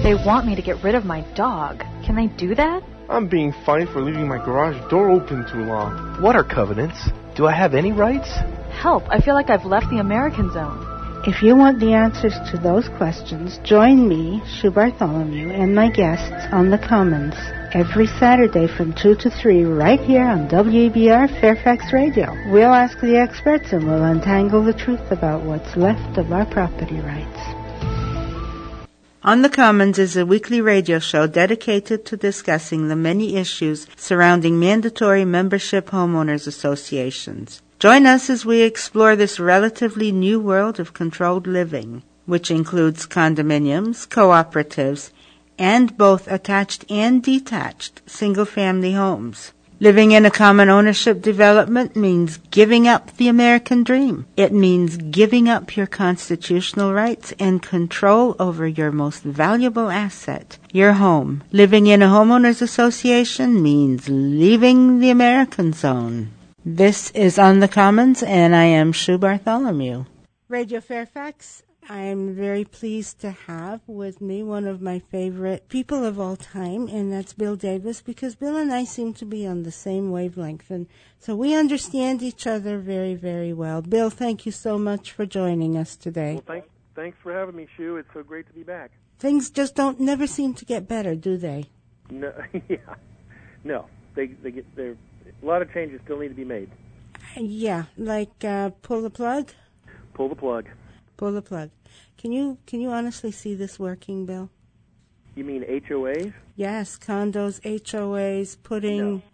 They want me to get rid of my dog. Can they do that? I'm being fined for leaving my garage door open too long. What are covenants? Do I have any rights? Help, I feel like I've left the American zone. If you want the answers to those questions, join me, Sue Bartholomew, and my guests on The Commons every Saturday from 2 to 3 right here on WABR Fairfax Radio. We'll ask the experts and we'll untangle the truth about what's left of our property rights. On the Commons is a weekly radio show dedicated to discussing the many issues surrounding mandatory membership homeowners associations. Join us as we explore this relatively new world of controlled living, which includes condominiums, cooperatives, and both attached and detached single-family homes. Living in a common ownership development means giving up the American dream. It means giving up your constitutional rights and control over your most valuable asset, your home. Living in a homeowners association means leaving the American zone. This is On the Commons, and I am Sue Bartholomew. Radio Fairfax, I'm very pleased to have with me one of my favorite people of all time, and that's Bill Davis, because Bill and I seem to be on the same wavelength, and so we understand each other very, very well. Bill, thank you so much for joining us today. Well, thanks for having me, Sue. It's so great to be back. Things just never seem to get better, do they? No, yeah, no. They're a lot of changes still need to be made. Yeah, like pull the plug? Pull the plug. Pull the plug. Can you honestly see this working, Bill? You mean HOAs? Yes, condos, HOAs, putting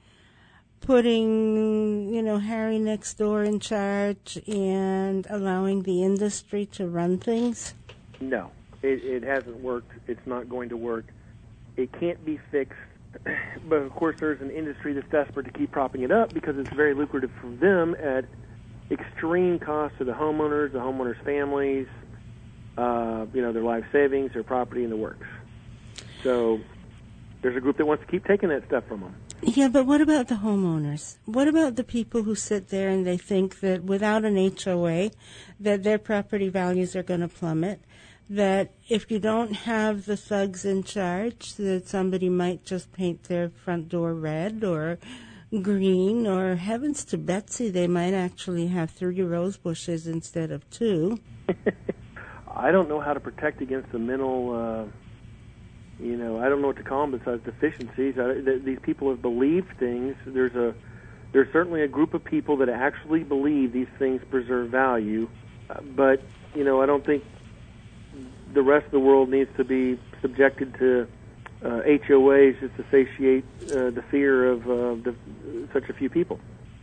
Harry next door in charge and allowing the industry to run things? No, it hasn't worked. It's not going to work. It can't be fixed. But, of course, there's an industry that's desperate to keep propping it up because it's very lucrative for them at extreme cost to the homeowners' families, their life savings, their property, and the works. So there's a group that wants to keep taking that stuff from them. Yeah, but what about the homeowners? What about the people who sit there and they think that without an HOA, that their property values are going to plummet? That if you don't have the thugs in charge, that somebody might just paint their front door red or green, or heavens to Betsy, they might actually have 3 rose bushes instead of 2. I don't know how to protect against the mental, I don't know what to call them besides deficiencies. These people have believed things. There's certainly a group of people that actually believe these things preserve value, but, I don't think the rest of the world needs to be subjected to HOAs just to satiate the fear of such a few people.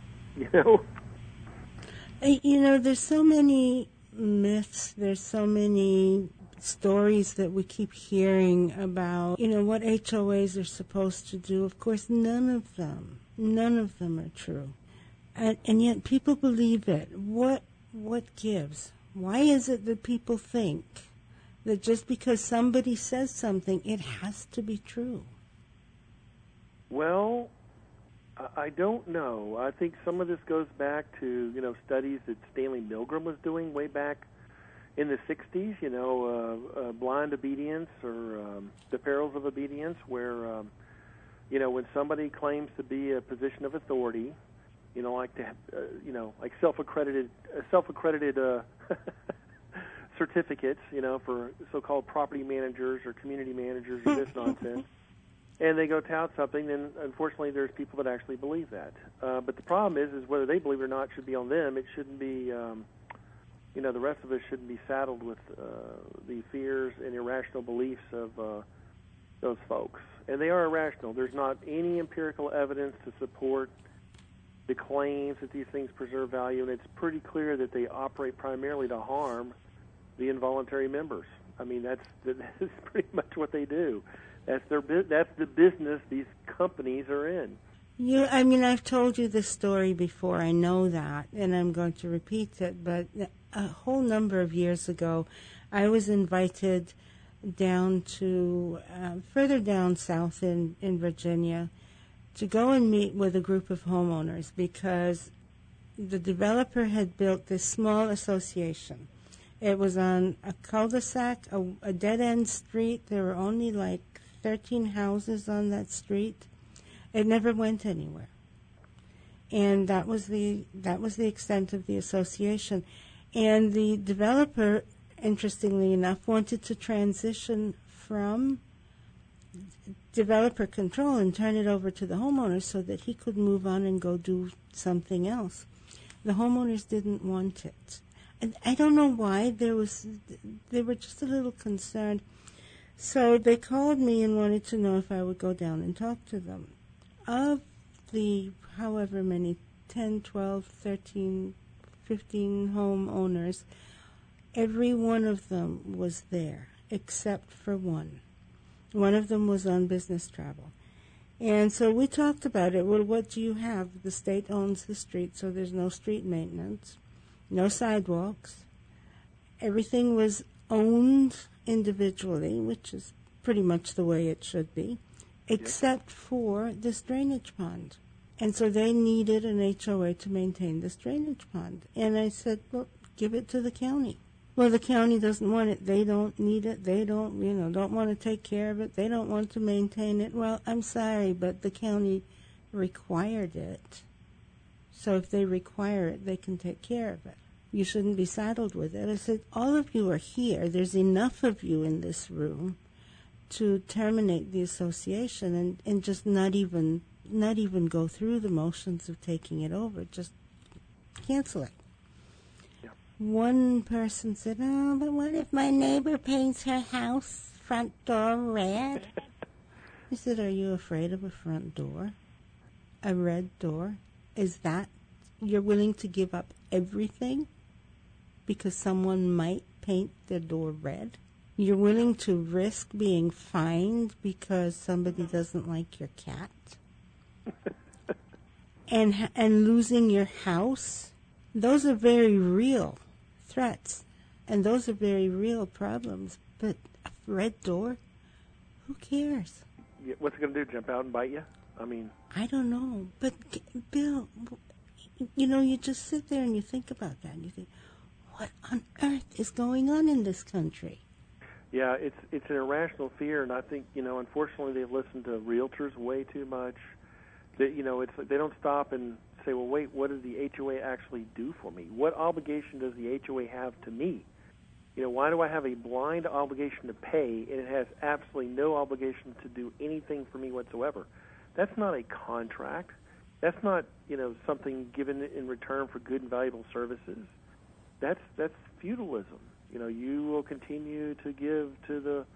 There's so many myths, there's so many stories that we keep hearing about, what HOAs are supposed to do. Of course, none of them are true. And yet people believe it. What gives? Why is it that people think that just because somebody says something, it has to be true? Well, I don't know. I think some of this goes back to, studies that Stanley Milgram was doing way back in the 60s, blind obedience or the perils of obedience, where, when somebody claims to be a position of authority, like self-accredited certificates, for so-called property managers or community managers or this nonsense, and they go tout something, then unfortunately there's people that actually believe that. But the problem is whether they believe it or not should be on them. It shouldn't be, the rest of us shouldn't be saddled with the fears and irrational beliefs of those folks. And they are irrational. There's not any empirical evidence to support the claims that these things preserve value, and it's pretty clear that they operate primarily to harm the involuntary members. I mean, that's pretty much what they do. That's the business these companies are in. I've told you this story before. I know that, and I'm going to repeat it. But a whole number of years ago, I was invited down to further down south in Virginia to go and meet with a group of homeowners because the developer had built this small association. It was on a cul-de-sac, a dead-end street. There were only like 13 houses on that street. It never went anywhere. And that was the extent of the association. And the developer, interestingly enough, wanted to transition from developer control and turn it over to the homeowners so that he could move on and go do something else. The homeowners didn't want it. And I don't know why. They were just a little concerned. So they called me and wanted to know if I would go down and talk to them. Of the however many, 10, 12, 13, 15 homeowners, every one of them was there except for one. One of them was on business travel. And so we talked about it. Well, what do you have? The state owns the street, so there's no street maintenance, no sidewalks. Everything was owned individually, which is pretty much the way it should be, except for this drainage pond. And so they needed an HOA to maintain this drainage pond. And I said, well, give it to the county. Well, the county doesn't want it. They don't need it. They don't want to take care of it. They don't want to maintain it. Well, I'm sorry, but the county required it. So if they require it, they can take care of it. You shouldn't be saddled with it. I said, all of you are here. There's enough of you in this room to terminate the association and just not even go through the motions of taking it over. Just cancel it. One person said, oh, but what if my neighbor paints her house front door red? I said, are you afraid of a front door? A red door? Is that, you're willing to give up everything because someone might paint their door red? You're willing to risk being fined because somebody doesn't like your cat? and losing your house? Those are very real threats, and those are very real problems. But a red door? Who cares? Yeah, what's it going to do, jump out and bite you? I mean... I don't know. But, Bill, you just sit there and you think about that, and you think, what on earth is going on in this country? Yeah, it's an irrational fear, and I think, unfortunately they've listened to realtors way too much. That, it's like they don't stop and say, well, wait, what does the HOA actually do for me? What obligation does the HOA have to me? Why do I have a blind obligation to pay, and it has absolutely no obligation to do anything for me whatsoever? That's not a contract. That's not, something given in return for good and valuable services. That's feudalism. You will continue to give to the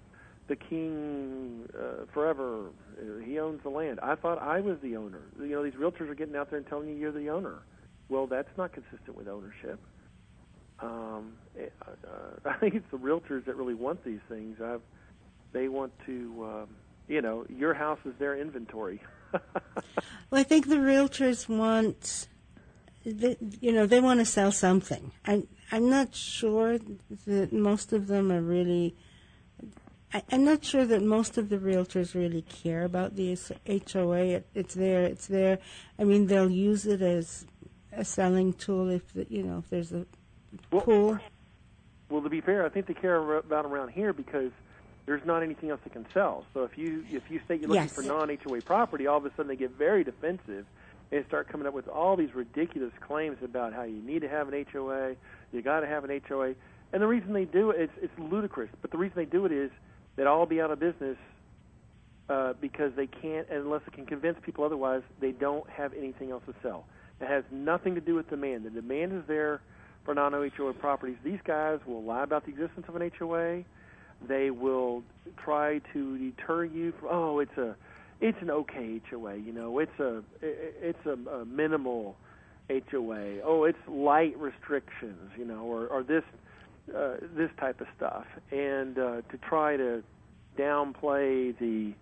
king forever. He owns the land. I thought I was the owner. These realtors are getting out there and telling you you're the owner. Well, that's not consistent with ownership. I think it's the realtors that really want these things. They want to, your house is their inventory. Well, I think the realtors want, they want to sell something. I'm not sure that most of them are really... I'm not sure that most of the realtors really care about the HOA. It's there. I mean, they'll use it as a selling tool if there's a pool. Well, to be fair, I think they care about around here because there's not anything else they can sell. So if you say you're looking for non-HOA property, all of a sudden they get very defensive and start coming up with all these ridiculous claims about how you need to have an HOA, you got to have an HOA. And the reason they do it, it's ludicrous, but the reason they do it is that all be out of business because they can't, unless they can convince people otherwise, they don't have anything else to sell. It has nothing to do with demand. The demand is there for non-HOA properties. These guys will lie about the existence of an HOA. They will try to deter you from, it's an okay HOA, it's a minimal HOA. Oh, it's light restrictions, or this type of stuff, and to try to downplay the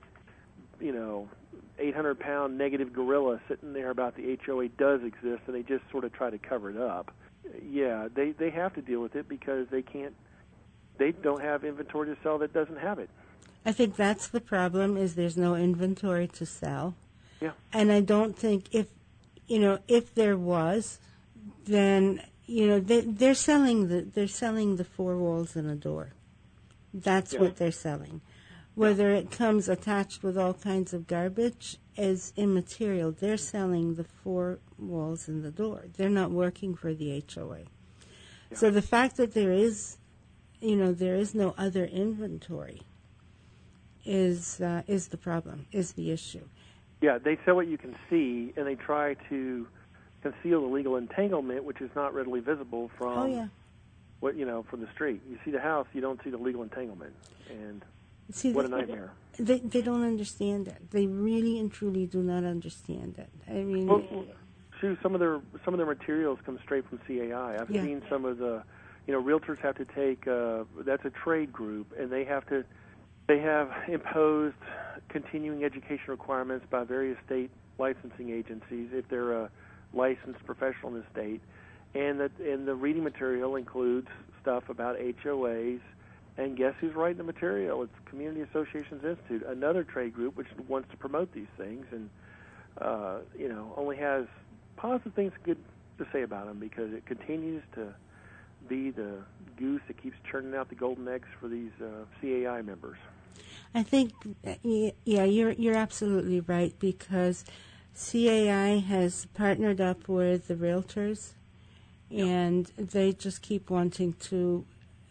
800-pound negative gorilla sitting there about the HOA does exist, and they just sort of try to cover it up. Yeah, they have to deal with it because they don't have inventory to sell that doesn't have it. I think that's the problem, is there's no inventory to sell. Yeah. And I don't think if there was, then they're selling the four walls and a door. That's what they're selling. Whether it comes attached with all kinds of garbage is immaterial. They're selling the four walls and the door. They're not working for the HOA. Yeah. So the fact that there is no other inventory is the problem, is the issue. Yeah, they sell what you can see, and they try to conceal the legal entanglement, which is not readily visible from from the street. You see the house, you don't see the legal entanglement, and what a nightmare. They don't understand it. They really and truly do not understand it. I mean, some of their materials come straight from CAI. I've seen some of the, realtors have to take. That's a trade group, and they have imposed continuing education requirements by various state licensing agencies if they're a licensed professional in the state, and the reading material includes stuff about HOAs. And guess who's writing the material? It's Community Associations Institute, another trade group which wants to promote these things, and only has positive things good to say about them because it continues to be the goose that keeps churning out the golden eggs for these CAI members. I think, you're absolutely right, because CAI has partnered up with the realtors, and they just keep wanting to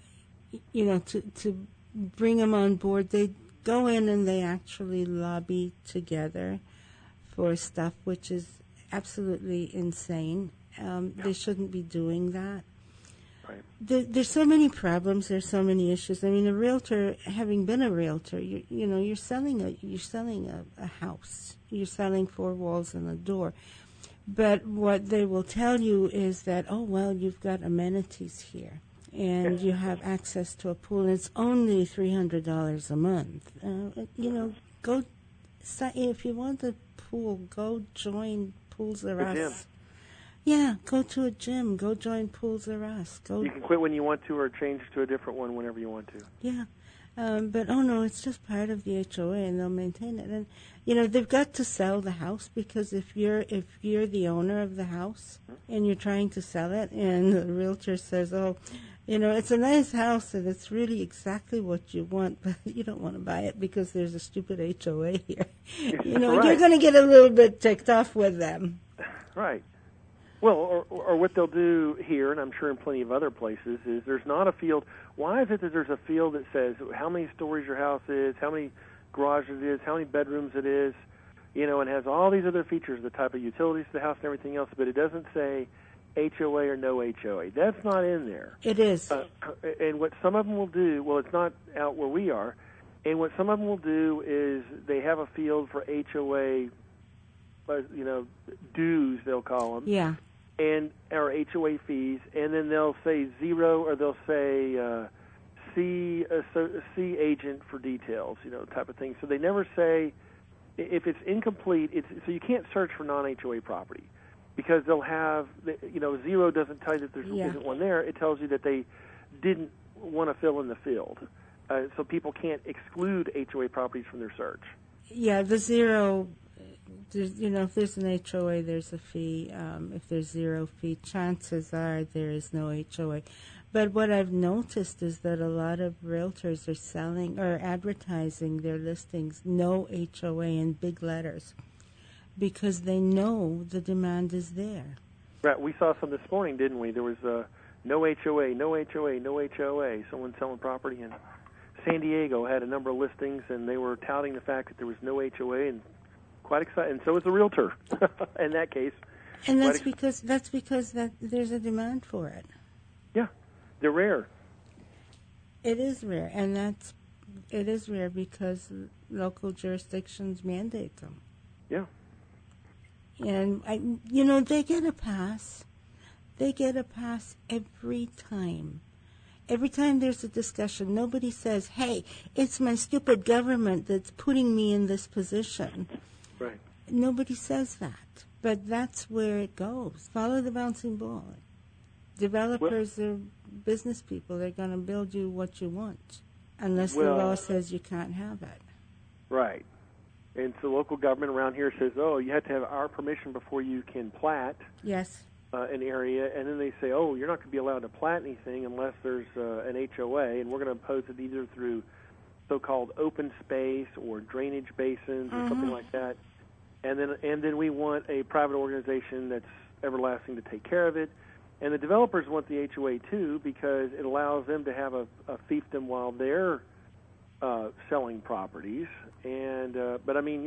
bring them on board. They go in and they actually lobby together for stuff which is absolutely insane. They shouldn't be doing that. Right. There's so many problems. There's so many issues. I mean, a realtor, having been a realtor, you're selling a house. You're selling four walls and a door. But what they will tell you is that, you've got amenities here, and you have access to a pool, and it's only $300 a month. Go, if you want a pool, go join Pools R Us. Yeah, go to a gym. Go join Pools R Us. You can quit when you want to or change to a different one whenever you want to. Yeah. But it's just part of the HOA, and they'll maintain it. And they've got to sell the house, because if you're the owner of the house and you're trying to sell it, and the realtor says, it's a nice house and it's really exactly what you want, but you don't want to buy it because there's a stupid HOA here. Right. You're going to get a little bit ticked off with them. Right. Well, or what they'll do here, and I'm sure in plenty of other places, is there's not a field. Why is it that there's a field that says how many stories your house is, how many garages it is, how many bedrooms it is, and has all these other features, the type of utilities to the house and everything else, but it doesn't say HOA or no HOA. That's not in there. It is. And what some of them will do, it's not out where we are, and what some of them will do is they have a field for HOA, dues, they'll call them. Yeah. And or HOA fees, and then they'll say zero, or they'll say see agent for details, type of thing. So they never say, if it's incomplete, so you can't search for non-HOA property, because they'll have, zero doesn't tell you that there isn't one there. It tells you that they didn't want to fill in the field. So people can't exclude HOA properties from their search. Yeah, the zero, if there's an HOA, there's a fee. If there's zero fee, chances are there is no HOA. But what I've noticed is that a lot of realtors are selling or advertising their listings no HOA in big letters, because they know the demand is there. Right. We saw some this morning, didn't we? There was no HOA, no HOA, no HOA. Someone selling property in San Diego had a number of listings, and they were touting the fact that there was no HOA, and quite excited. And so was the realtor in that case. And that's because there's a demand for it. Yeah, they're rare. It is rare, and it is rare because local jurisdictions mandate them. Yeah. And they get a pass. They get a pass every time. Every time there's a discussion, nobody says, "Hey, it's my stupid government that's putting me in this position." Right. Nobody says that, but that's where it goes. Follow the bouncing ball. Developers are business people. They're going to build you what you want, unless the law says you can't have it. Right. And so local government around here says, you have to have our permission before you can plat. Yes. an area, and then they say, oh, you're not going to be allowed to plat anything unless there's an HOA, and we're going to impose it either through so-called open space or drainage basins or something like that. And then we want a private organization that's everlasting to take care of it. And the developers want the HOA too because it allows them to have a fiefdom while they're selling properties. And but I mean,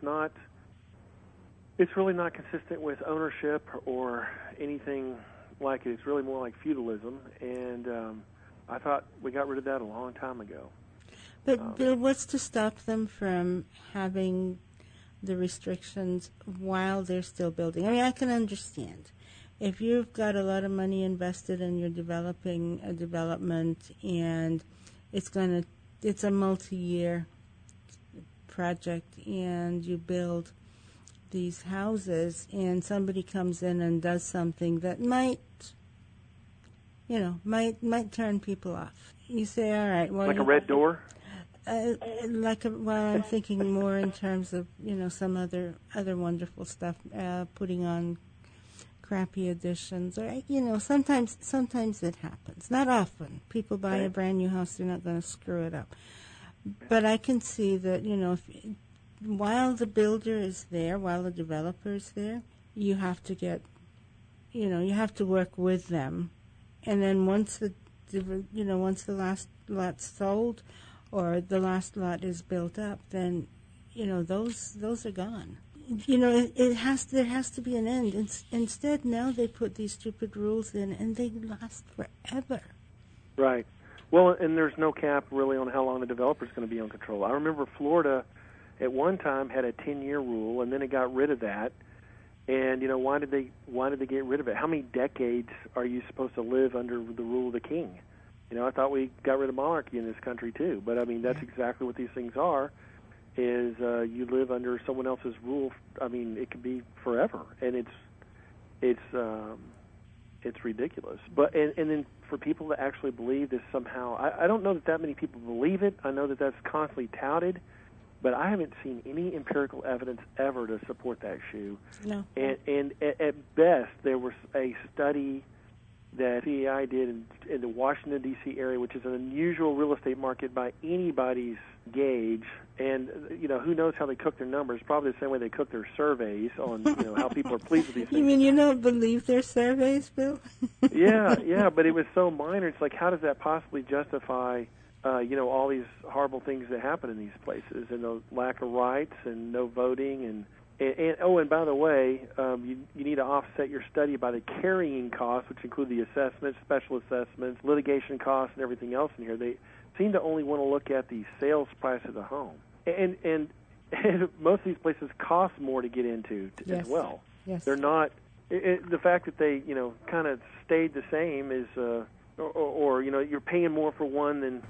it's really not consistent with ownership or anything like it. It's really more like feudalism. And I thought we got rid of that a long time ago. But Bill, what's to stop them from having the restrictions while they're still building? I mean, I can understand. If you've got a lot of money invested and you're developing a development and it's a multi-year project and you build these houses and somebody comes in and does something that might turn people off. You say, all right, well, like a red door? I'm thinking more in terms of, some other wonderful stuff, putting on crappy additions, or sometimes it happens. Not often. People buy a brand new house, they're not going to screw it up. But I can see that while the builder is there, while the developer is there, you have to get, you have to work with them, and then once the last lot's sold, or the last lot is built up, then those are gone. There has to be an end. Instead, now they put these stupid rules in, and they last forever. Right. Well, and there's no cap really on how long the developer's going to be on control. I remember Florida at one time had a 10-year rule, and then it got rid of that. And why did they get rid of it? How many decades are you supposed to live under the rule of the king? I thought we got rid of monarchy in this country too. But I mean, that's exactly what these things are. Is you live under someone else's rule. I mean, it could be forever, and it's ridiculous. But and then for people to actually believe this somehow, I don't know that many people believe it. I know that that's constantly touted, but I haven't seen any empirical evidence ever to support that, Shu. No. And at best, there was a study that CEI did in the Washington, D.C. area, which is an unusual real estate market by anybody's gauge. And, who knows how they cook their numbers? Probably the same way they cook their surveys on, how people are pleased with these things. You mean you don't believe their surveys, Bill? Yeah, but it was so minor. It's like, how does that possibly justify, all these horrible things that happen in these places, and the lack of rights and no voting and by the way, you need to offset your study by the carrying costs, which include the assessments, special assessments, litigation costs, and everything else in here. They seem to only want to look at the sales price of the home, and most of these places cost more to get into as well. Yes. They're not. The fact that they kind of stayed the same is. Or you're paying more for one than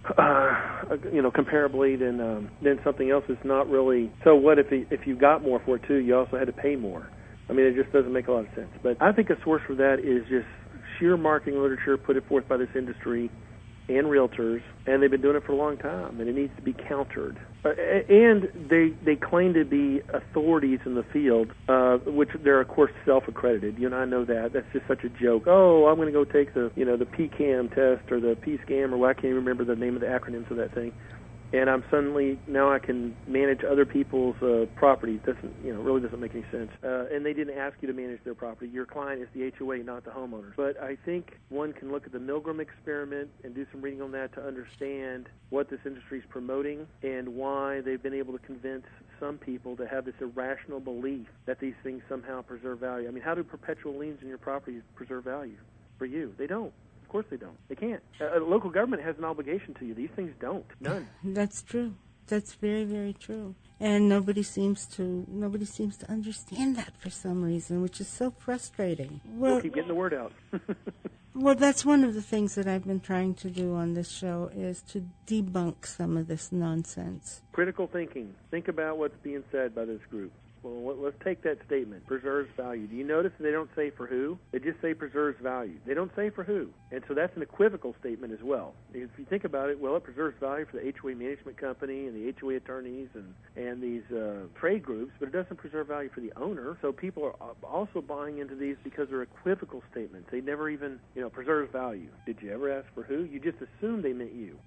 comparably than something else is not really. So what if you got more for it too? You also had to pay more. I mean, it just doesn't make a lot of sense. But I think a source for that is just sheer marketing literature put forth by this industry and realtors, and they've been doing it for a long time, and it needs to be countered. And they claim to be authorities in the field, which they're, of course, self-accredited. You and I know that. That's just such a joke. Oh, I'm going to go take the PCAM test or the PSCAM, or I can't even remember the name of the acronyms of that thing. And now I can manage other people's properties. Really doesn't make any sense. And they didn't ask you to manage their property. Your client is the HOA, not the homeowners. But I think one can look at the Milgram experiment and do some reading on that to understand what this industry is promoting and why they've been able to convince some people to have this irrational belief that these things somehow preserve value. I mean, how do perpetual liens in your property preserve value for you? They don't. Of course they don't. They can't. Local government has an obligation to you. These things don't. None. That's true. That's very, very true. And nobody seems to understand that for some reason, which is so frustrating. We'll keep getting the word out. Well, that's one of the things that I've been trying to do on this show is to debunk some of this nonsense. Critical thinking. Think about what's being said by this group. Well, let's take that statement, preserves value. Do you notice they don't say for who? They just say preserves value. They don't say for who. And so that's an equivocal statement as well. If you think about it, well, it preserves value for the HOA management company and the HOA attorneys and these trade groups, but it doesn't preserve value for the owner. So people are also buying into these because they're equivocal statements. They never even, preserves value. Did you ever ask for who? You just assumed they meant you.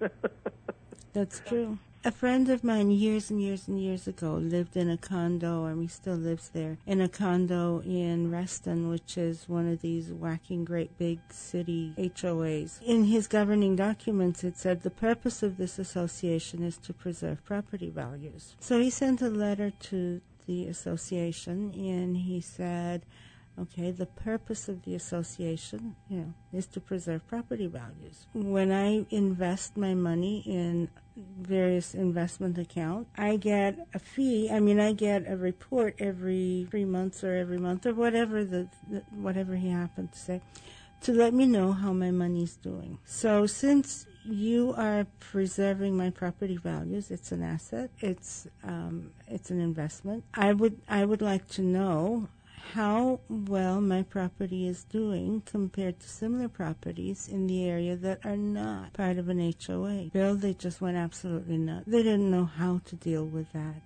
That's true. A friend of mine years and years and years ago lived in a condo, and he still lives there, in a condo in Reston, which is one of these whacking great big city HOAs. In his governing documents, it said the purpose of this association is to preserve property values. So he sent a letter to the association, and he said, okay, the purpose of the association, is to preserve property values. When I invest my money in various investment accounts, I get a fee. I get a report every 3 months or every month or whatever whatever he happened to say, to let me know how my money's doing. So since you are preserving my property values, it's an asset, it's an investment, I would like to know how well my property is doing compared to similar properties in the area that are not part of an HOA. Bill, they just went absolutely nuts. They didn't know how to deal with that.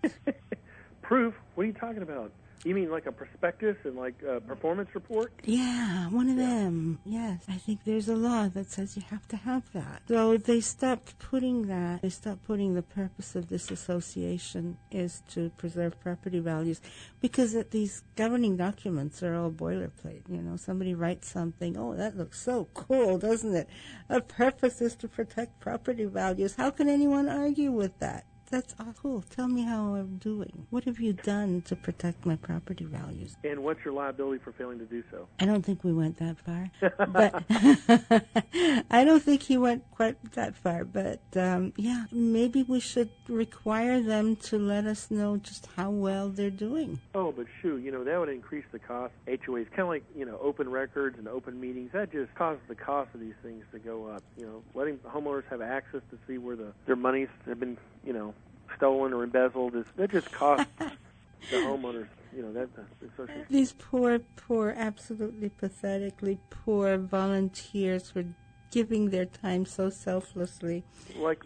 Proof? What are you talking about? You mean like a prospectus and like a performance report? Yeah, one of them. Yes. I think there's a law that says you have to have that. So they stopped putting that. They stopped putting the purpose of this association is to preserve property values, because these governing documents are all boilerplate. Somebody writes something, oh, that looks so cool, doesn't it? Our purpose is to protect property values. How can anyone argue with that? That's all cool. Tell me how I'm doing. What have you done to protect my property values? And what's your liability for failing to do so? I don't think we went that far. But I don't think he went quite that far. But, maybe we should require them to let us know just how well they're doing. Oh, but shoot, that would increase the cost. HOAs, kind of like, open records and open meetings, that just causes the cost of these things to go up. Letting homeowners have access to see where their monies have been, stolen or embezzled, that just costs the homeowners, the association. These poor, absolutely pathetically poor volunteers were giving their time so selflessly. Like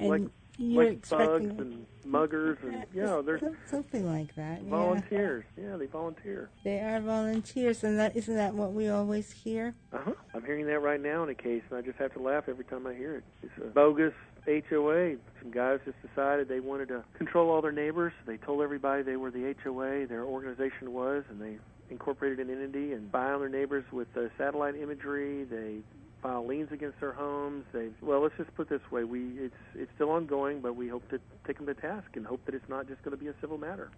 thugs and muggers and there's something like that. Volunteers, they volunteer. They are volunteers, and isn't that what we always hear? I'm hearing that right now in a case, and I just have to laugh every time I hear it. It's a bogus HOA. Some guys just decided they wanted to control all their neighbors. They told everybody they were the HOA, their organization was, and they incorporated an entity and spy on their neighbors with satellite imagery. They file liens against their homes. Let's just put it this way: it's still ongoing, but we hope to take them to task and hope that it's not just going to be a civil matter.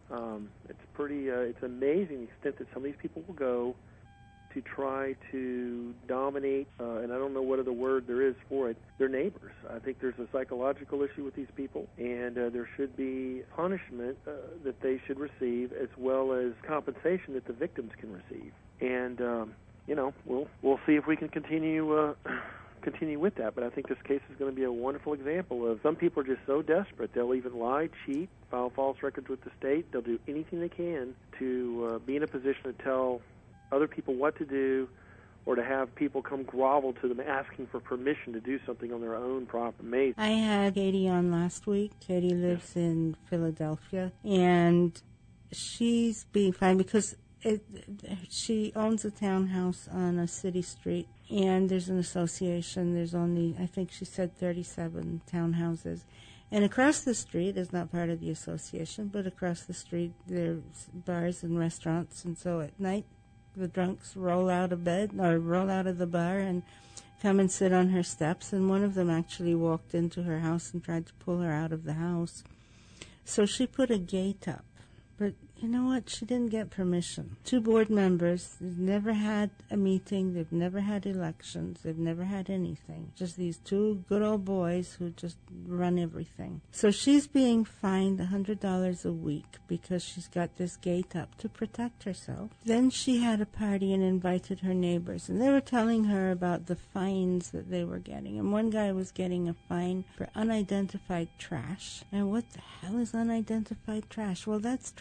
It's amazing the extent that some of these people will go to try to dominate, and I don't know what other word there is for it, their neighbors. I think there's a psychological issue with these people, and there should be punishment that they should receive, as well as compensation that the victims can receive. And we'll see if we can continue with that. But I think this case is going to be a wonderful example of some people are just so desperate they'll even lie, cheat, file false records with the state. They'll do anything they can to be in a position to tell other people what to do, or to have people come grovel to them asking for permission to do something on their own property. I had Katie on last week. Katie lives in Philadelphia, and she's being fined because she owns a townhouse on a city street, and there's an association. There's only, I think she said, 37 townhouses. And across the street is not part of the association, but across the street there's bars and restaurants, and so at night the drunks roll out of the bar and come and sit on her steps, and one of them actually walked into her house and tried to pull her out of the house. So she put a gate up. But you know what? She didn't get permission. 2 board members, they've never had a meeting, they've never had elections, they've never had anything. Just these 2 good old boys who just run everything. So she's being fined $100 a week because she's got this gate up to protect herself. Then she had a party and invited her neighbors, and they were telling her about the fines that they were getting. And one guy was getting a fine for unidentified trash. And what the hell is unidentified trash? Well, that's trash that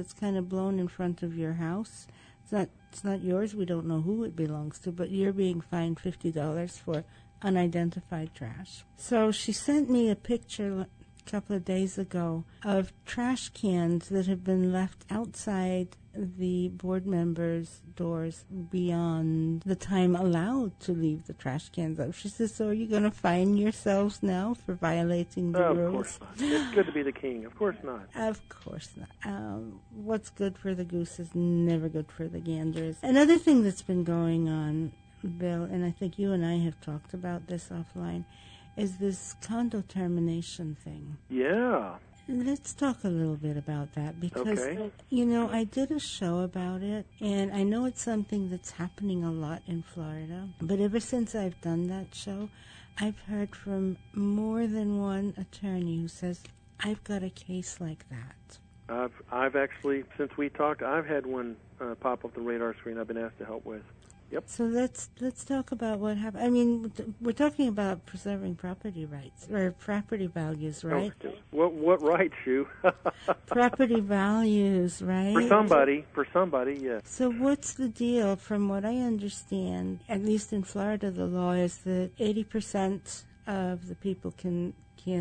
that's kind of blown in front of your house. It's not yours. We don't know who it belongs to, but you're being fined $50 for unidentified trash. So she sent me a picture a couple of days ago of trash cans that have been left outside the board members' doors beyond the time allowed to leave the trash cans up. She says, so are you going to fine yourselves now for violating the rules? Of course not. It's good to be the king. Of course not. Of course not. What's good for the goose is never good for the ganders. Another thing that's been going on, Bill, and I think you and I have talked about this offline, is this condo termination thing. Yeah. Let's talk a little bit about that because, Okay. I did a show about it, and I know it's something that's happening a lot in Florida. But ever since I've done that show, I've heard from more than one attorney who says, I've got a case like that. I've actually, since we talked, I've had one pop off the radar screen I've been asked to help with. Yep. So let's talk about what happened. I mean, we're talking about preserving property rights or property values, right? Oh, what rights, you? Property values, right? For somebody, yes. So what's the deal? From what I understand, at least in Florida, the law is that 80% of the people can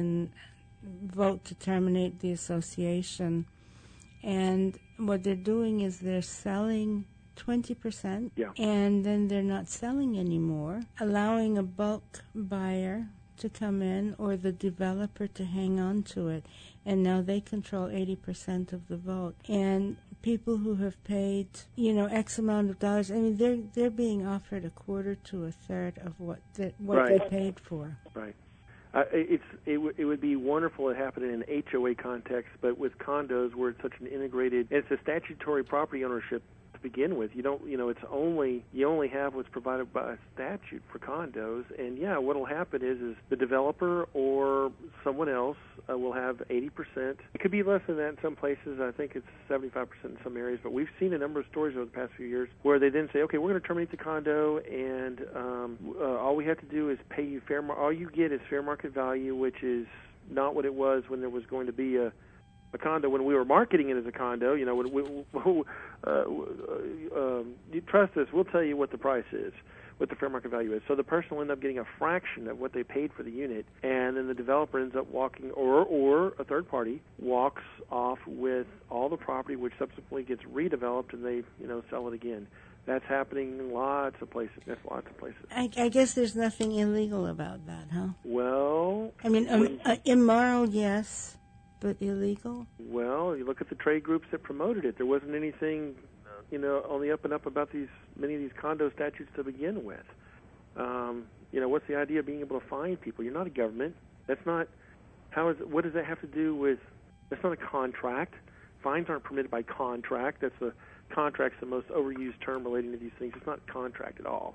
vote to terminate the association, and what they're doing is they're selling 20%, yeah. And then they're not selling anymore, allowing a bulk buyer to come in or the developer to hang on to it, and now they control 80% of the vote. And people who have paid, X amount of dollars, I mean, they're being offered a quarter to a third of what Right. they paid for. Right. It would be wonderful to happen in an HOA context, but with condos where it's such an integrated, it's a statutory property ownership to begin with. You only have what's provided by statute for condos, and what'll happen is the developer or someone else will have 80%. It could be less than that in some places. I think it's 75% in some areas, but we've seen a number of stories over the past few years where they then say, okay, we're going to terminate the condo, and all we have to do is pay you all you get is fair market value, which is not what it was when there was going to be a condo, when we were marketing it as a condo. You trust us, we'll tell you what the price is, what the fair market value is. So the person will end up getting a fraction of what they paid for the unit, and then the developer ends up walking, or a third party walks off with all the property, which subsequently gets redeveloped, and they sell it again. That's happening in lots of places. I guess there's nothing illegal about that, huh? Well, I mean, immoral, yes, but illegal? Well, you look at the trade groups that promoted it. There wasn't anything, on the up and up about many of these condo statutes to begin with. What's the idea of being able to fine people? You're not a government. That's not. What does that have to do with? That's not a contract. Fines aren't permitted by contract. Contract's the most overused term relating to these things. It's not contract at all.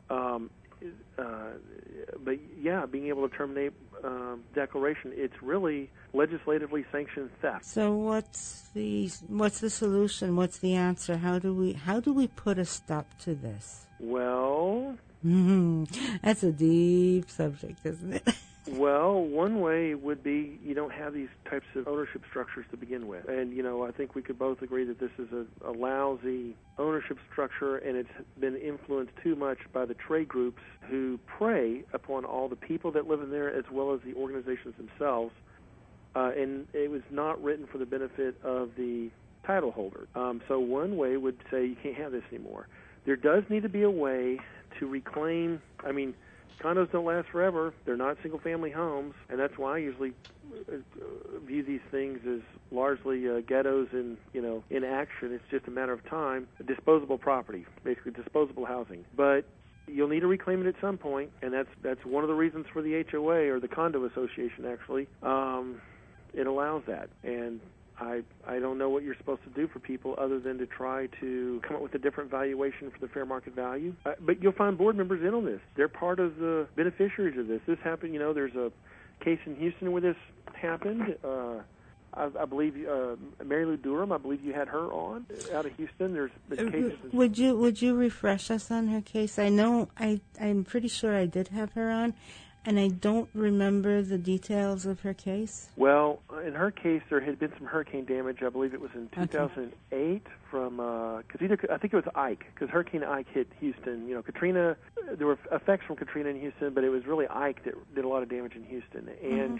But being able to terminate declaration, it's really legislatively sanctioned theft. So what's the solution? What's the answer? How do we put a stop to this? Well, that's a deep subject, isn't it? Well, one way would be you don't have these types of ownership structures to begin with. And, I think we could both agree that this is a lousy ownership structure, and it's been influenced too much by the trade groups who prey upon all the people that live in there as well as the organizations themselves. And it was not written for the benefit of the title holder. So one way would say you can't have this anymore. There does need to be a way to reclaim, condos don't last forever. They're not single-family homes, and that's why I usually view these things as largely ghettos in action. It's just a matter of time. Disposable property, basically disposable housing. But you'll need to reclaim it at some point, and that's one of the reasons for the HOA or the condo association. Actually, it allows that, and I don't know what you're supposed to do for people other than to try to come up with a different valuation for the fair market value. But you'll find board members in on this. They're part of the beneficiaries of this. This happened, there's a case in Houston where this happened. I believe Mary Lou Durham, I believe you had her on out of Houston. There's cases. Would you refresh us on her case? I know I'm pretty sure I did have her on. And I don't remember the details of her case. Well, in her case, there had been some hurricane damage. I believe it was in 2008 from I think it was Ike, because Hurricane Ike hit Houston. You know, Katrina, there were effects from Katrina in Houston, but it was really Ike that did a lot of damage in Houston. And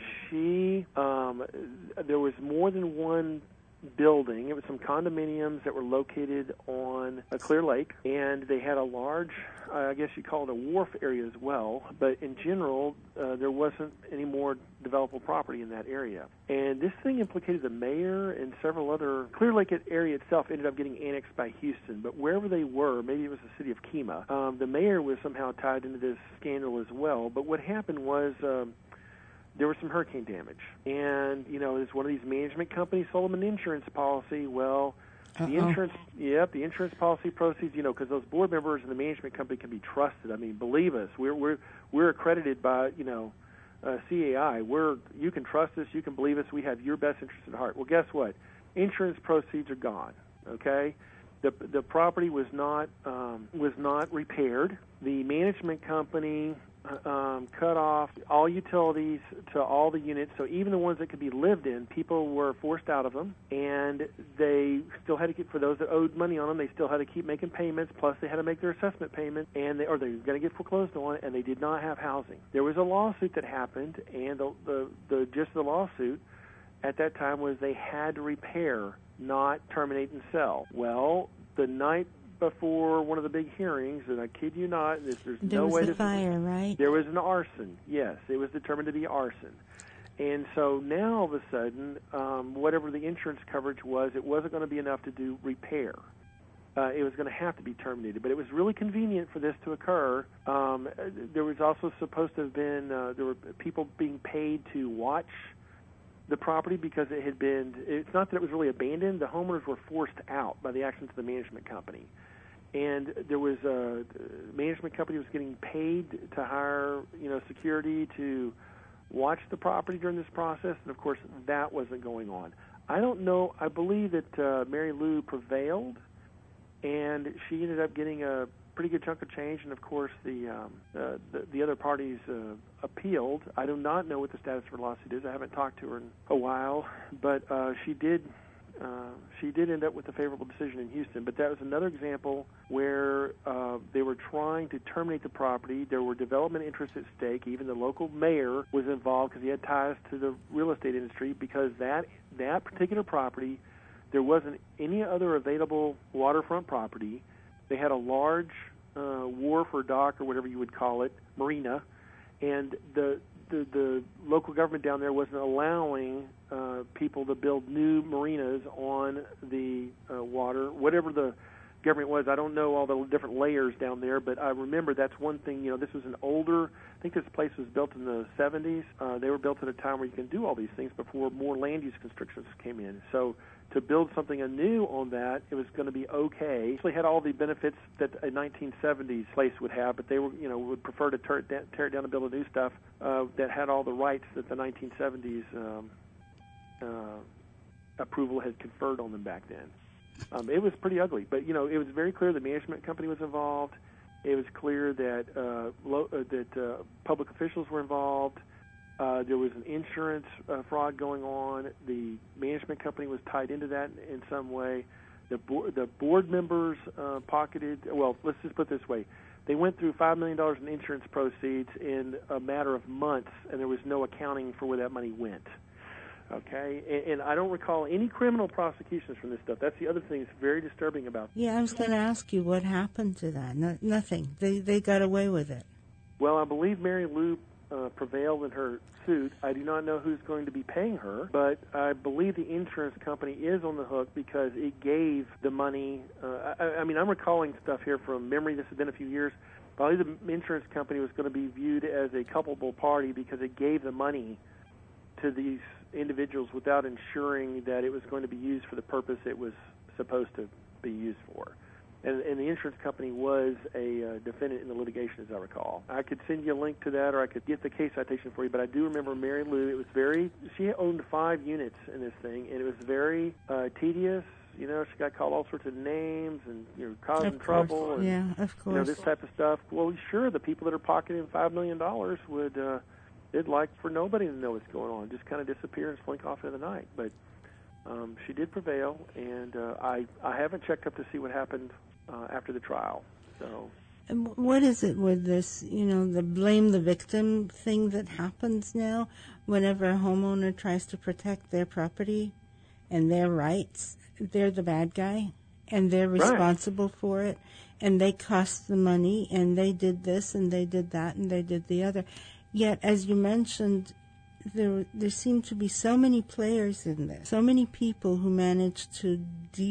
there was more than one building. It was some condominiums that were located on a Clear Lake, and they had a large, I guess you call it a wharf area as well, but in general, there wasn't any more developable property in that area. And this thing implicated the mayor and several other. Clear Lake area itself ended up getting annexed by Houston, but wherever they were, maybe it was the city of Kemah, the mayor was somehow tied into this scandal as well. But what happened was, there was some hurricane damage. And, you know, as one of these management companies sold them an insurance policy. Well, the insurance policy proceeds, you know, because those board members and the management company can be trusted. I mean, believe us, we're accredited by, you know, CAI. You can trust us, you can believe us, we have your best interest at heart. Well, guess what? Insurance proceeds are gone, okay? The property was not repaired. The management company cut off all utilities to all the units, so even the ones that could be lived in, people were forced out of them, and they still had to keep, for those that owed money on them, they still had to keep making payments, plus they had to make their assessment payment, and they were going to get foreclosed on, and they did not have housing. There was a lawsuit that happened, and the gist of the lawsuit at that time was they had to repair, not terminate and sell. Well, the night before one of the big hearings, and I kid you not, there's no way. There was a fire, right? There was an arson. Yes, it was determined to be arson, and so now all of a sudden, whatever the insurance coverage was, it wasn't going to be enough to do repair. It was going to have to be terminated, but it was really convenient for this to occur. There was also supposed to have been there were people being paid to watch the property because it had been. It's not that it was really abandoned. The homeowners were forced out by the actions of the management company. And there was a management company was getting paid to hire, you know, security to watch the property during this process, and of course that wasn't going on. I don't know. I believe that Mary Lou prevailed, and she ended up getting a pretty good chunk of change. And of course the other parties appealed. I do not know what the status of her lawsuit is. I haven't talked to her in a while, but she did end up with a favorable decision in Houston. But that was another example where they were trying to terminate the property. There were development interests at stake. Even the local mayor was involved because he had ties to the real estate industry, because that particular property, there wasn't any other available waterfront property. They had a large wharf or dock or whatever you would call it, marina, and the local government down there wasn't allowing people to build new marinas on the water, whatever the government was. I don't know all the different layers down there, but I remember that's one thing. You know, this was an older, I think this place was built in the 70s. They were built at a time where you can do all these things before more land use constrictions came in. So to build something anew on that, it was going to be okay. It actually had all the benefits that a 1970s place would have, but they were, you know, would prefer to tear it down and build a new stuff that had all the rights that the 1970s approval had conferred on them back then. It was pretty ugly, but you know, it was very clear the management company was involved. It was clear that public officials were involved. There was an insurance fraud going on. The management company was tied into that in some way. The board members pocketed. Well, let's just put it this way: they went through $5 million in insurance proceeds in a matter of months, and there was no accounting for where that money went. Okay, and I don't recall any criminal prosecutions from this stuff. That's the other thing that's very disturbing about this. Yeah, I was going to ask you what happened to that. Nothing. They got away with it. Well, I believe Mary Lou prevailed in her suit. I do not know who's going to be paying her, but I believe the insurance company is on the hook because it gave the money. I mean, I'm recalling stuff here from memory. This has been a few years. I believe the insurance company was going to be viewed as a culpable party because it gave the money to these individuals without ensuring that it was going to be used for the purpose it was supposed to be used for. And the insurance company was a defendant in the litigation, as I recall. I could send you a link to that, or I could get the case citation for you, but I do remember Mary Lou. She owned 5 units in this thing, and it was very tedious. You know, she got called all sorts of names and, you know, causing trouble. And, yeah, of course. You know, this type of stuff. Well, sure, the people that are pocketing $5 million they'd like for nobody to know what's going on, just kind of disappear and slink off into the night. But she did prevail, and I haven't checked up to see what happened after the trial. So. And what is it with this, the blame the victim thing that happens now whenever a homeowner tries to protect their property and their rights? They're the bad guy, and they're responsible for it, and they cost the money, and they did this, and they did that, and they did the other. Yet, as you mentioned, there seem to be so many players in this, so many people who managed to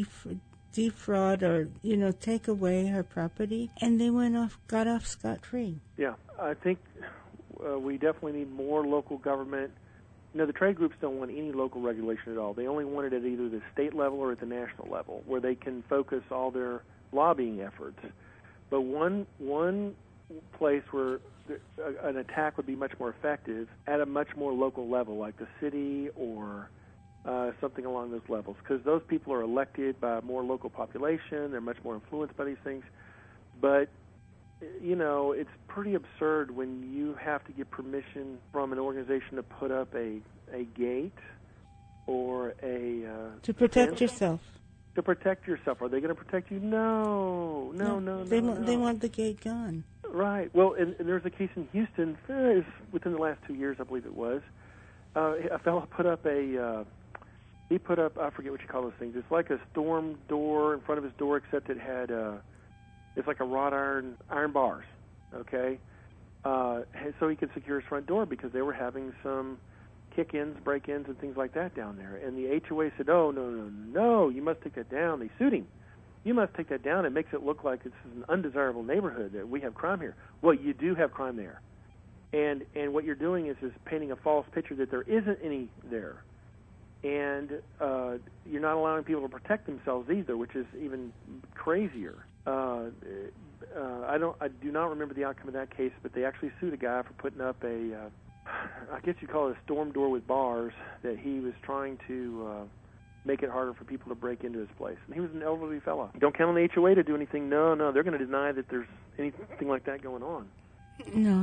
defraud or take away her property, and they got off scot-free. Yeah, I think we definitely need more local government. The trade groups don't want any local regulation at all. They only want it at either the state level or at the national level, where they can focus all their lobbying efforts. But one place where an attack would be much more effective at a much more local level, like the city or something along those levels, because those people are elected by a more local population. They're much more influenced by these things. But, it's pretty absurd when you have to get permission from an organization to put up a gate or a... to protect yourself. To protect yourself. Are they going to protect you? No. They want the gate gone. Right. Well, and there's a case in Houston, within the last 2 years, I believe it was. A fellow put up he put up, I forget what you call those things. It's like a storm door in front of his door, except it had, it's like a wrought iron bars, okay? So he could secure his front door because they were having some kick-ins, break-ins, and things like that down there. And the HOA said, oh, no, you must take that down. They sued him. You must take that down. It makes it look like it's an undesirable neighborhood, that we have crime here. Well, you do have crime there. And what you're doing is painting a false picture that there isn't any there. And you're not allowing people to protect themselves either, which is even crazier. I do not remember the outcome of that case, but they actually sued a guy for putting up I guess you'd call it a storm door with bars, that he was trying to make it harder for people to break into his place. And he was an elderly fellow. Don't count on the HOA to do anything. No, they're going to deny that there's anything like that going on. No,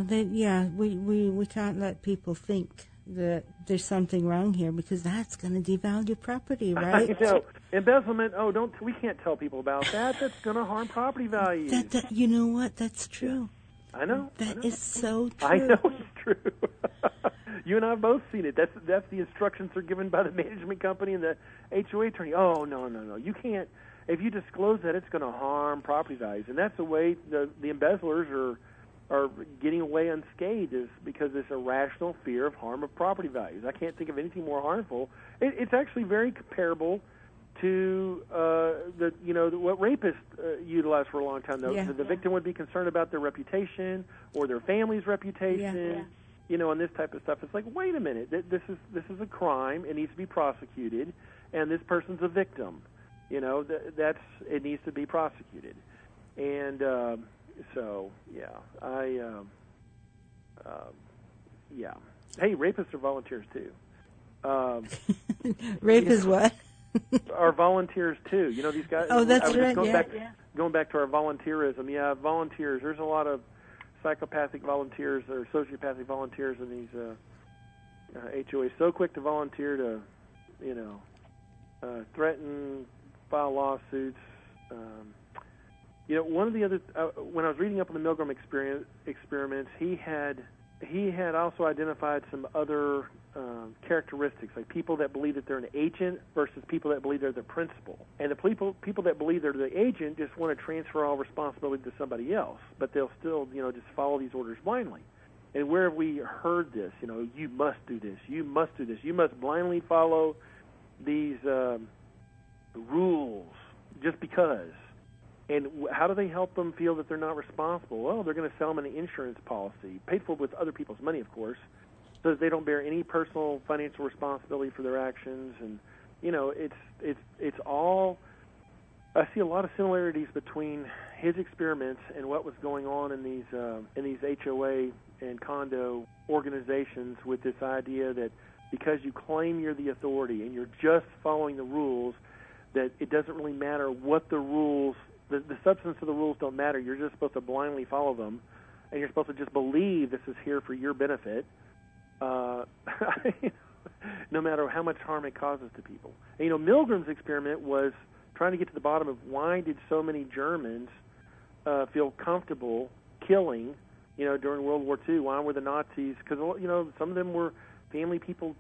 we can't let people think that there's something wrong here, because that's going to devalue property, right? I know. Embezzlement, we can't tell people about that. That's going to harm property values. That you know what? That's true. I know. That is so true. I know it's true. You and I have both seen it. That's the instructions are given by the management company and the HOA attorney. Oh, no. You can't. If you disclose that, it's going to harm property values. And that's the way the embezzlers are getting away unscathed, is because this irrational fear of harm of property values. I can't think of anything more harmful. It's actually very comparable to what rapists utilize for a long time. The victim would be concerned about their reputation or their family's reputation, and this type of stuff. It's like, wait a minute, this is a crime. It needs to be prosecuted, and this person's a victim. It needs to be prosecuted, and Hey, rapists are volunteers too. Rape is what? Are volunteers too. These guys. Oh, that's right. Going back to our volunteerism. Yeah, volunteers. There's a lot of psychopathic volunteers or sociopathic volunteers in these HOAs. So quick to volunteer to, threaten, file lawsuits. One of the other when I was reading up on the Milgram experiments, he had also identified some other characteristics, like people that believe that they're an agent versus people that believe they're the principal. And the people that believe they're the agent just want to transfer all responsibility to somebody else, but they'll still, just follow these orders blindly. And where have we heard this? You must do this. You must do this. You must blindly follow these rules just because. And how do they help them feel that they're not responsible? Well, they're going to sell them an insurance policy, paid for with other people's money, of course, so that they don't bear any personal financial responsibility for their actions. And it's all. I see a lot of similarities between his experiments and what was going on in these HOA and condo organizations, with this idea that because you claim you're the authority and you're just following the rules, that it doesn't really matter what the rules. The substance of the rules don't matter. You're just supposed to blindly follow them, and you're supposed to just believe this is here for your benefit. no matter how much harm it causes to people. And, Milgram's experiment was trying to get to the bottom of why did so many Germans feel comfortable killing, during World War II. Why were the Nazis? Because, some of them were family people